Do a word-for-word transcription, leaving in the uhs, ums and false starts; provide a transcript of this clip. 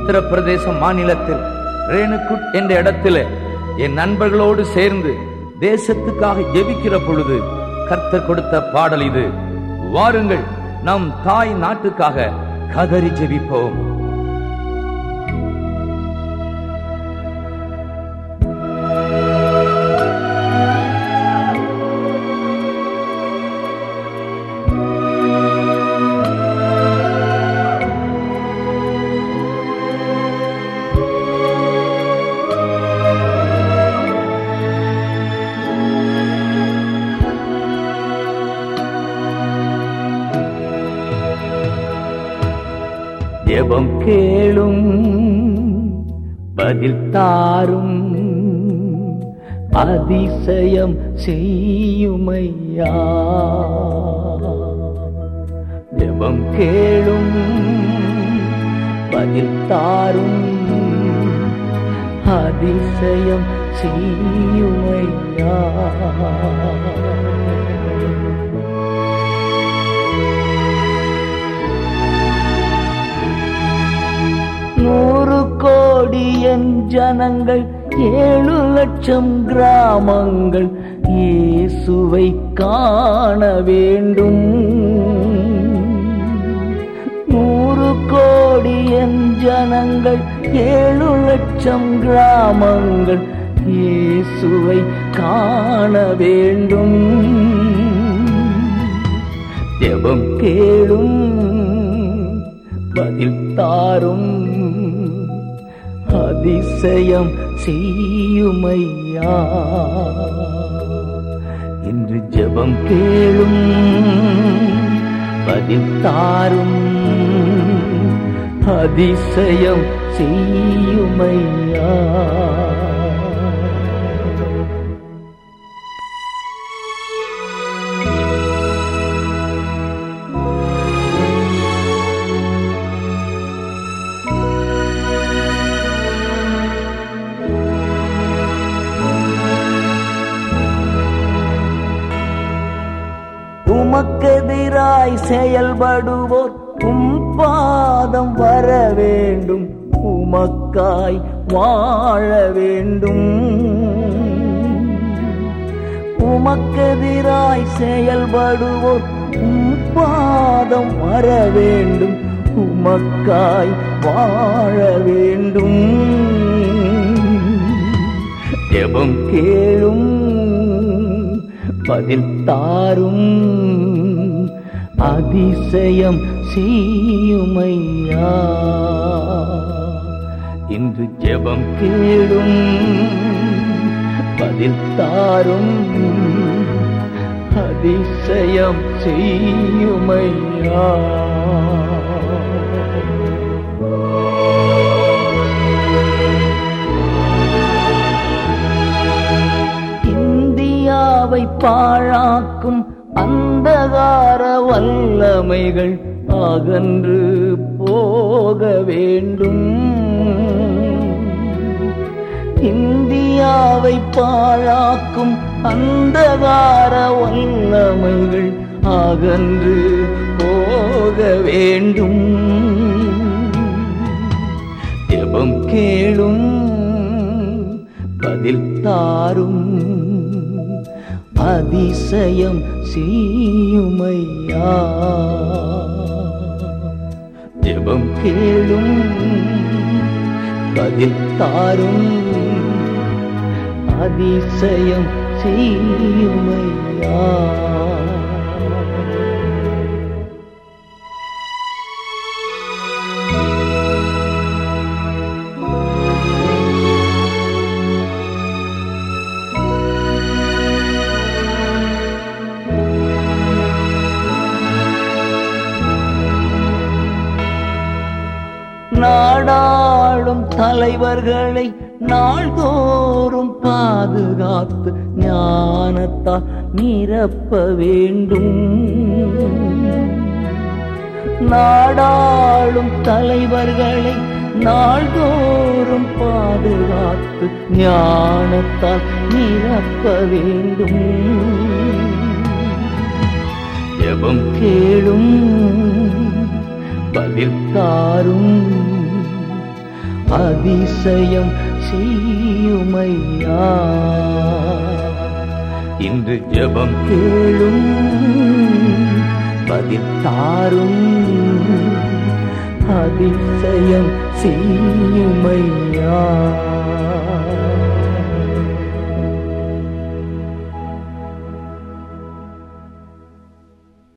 உத்தரப்பிரதேச மாநிலத்தில் ரேணுகுட் என்ற இடத்திலே என் நண்பர்களோடு சேர்ந்து தேசத்துக்காக ஜெபிக்கிற பொழுது கர்த்தர் கொடுத்த பாடல் இது. வாருங்கள், நம் தாய் நாட்டுக்காக கதறி ஜெபிப்போம். ஜெபம் கேளும், பதில் தாரும், அதிசயம் செய்யுமையா. ஜெபம் கேளும், பதில் தாரும், அதிசயம் செய்யுமையா. நூறு கோடி என் ஜனங்கள், ஏழு லட்சம் கிராமங்கள் இயேசுவை காண வேண்டும். நூறு கோடி என் ஜனங்கள், ஏழு லட்சம் கிராமங்கள் இயேசுவை காண வேண்டும். ஜெபம் கேளும், பதில் தாரும், அதிசயம் செய்யுமையா. இன்று ஜெபம் கேளும், பதில் தாரும், அதிசயம் செய்யுமையா. உமக்கெதிராய் செயல்படுவோர் உம் பாதம் வர வேண்டும். உமக்காய் வாழ வேண்டும். உமக்கெதிராய் செயல்படுவோர் உம் பாதம் வர வேண்டும். உமக்காய் வாழ வேண்டும். ஜெபம் கேளும், பதில் தாரும், அதிசயம் செய்யுமையா. இன்று ஜெபம் கேளும், பதில் தாரும், அதிசயம் செய்யுமையா. இந்தியாவை பாழாக்கும் அந்தகார வல்லமைகள் அகன்று போக வேண்டும். இந்தியாவை பாழாக்கும் அந்தகார வல்லமைகள் அகன்று போக வேண்டும். ஜெபம் கேளும், பதில் தாரும், அதிசயம் செய்யுமையா. ஜெபம் கேளும், பதில் தாரும், அதிசயம் செய்யுமையா. நாடாளும் தலைவர்களை நாள்தோறும் பாதுகாத்து ஞானத்தால் நிரப்ப வேண்டும். நாடாளும் தலைவர்களை நாள்தோறும் பாதுகாத்து ஞானத்தால் நிரப்ப வேண்டும். ஜெபம் கேளும், பதில் தாரும், அதிசயம் செய்யுமையா. இன்று ஜெபம் கேளும், பதில் தாரும், அதிசயம் செய்யுமையா.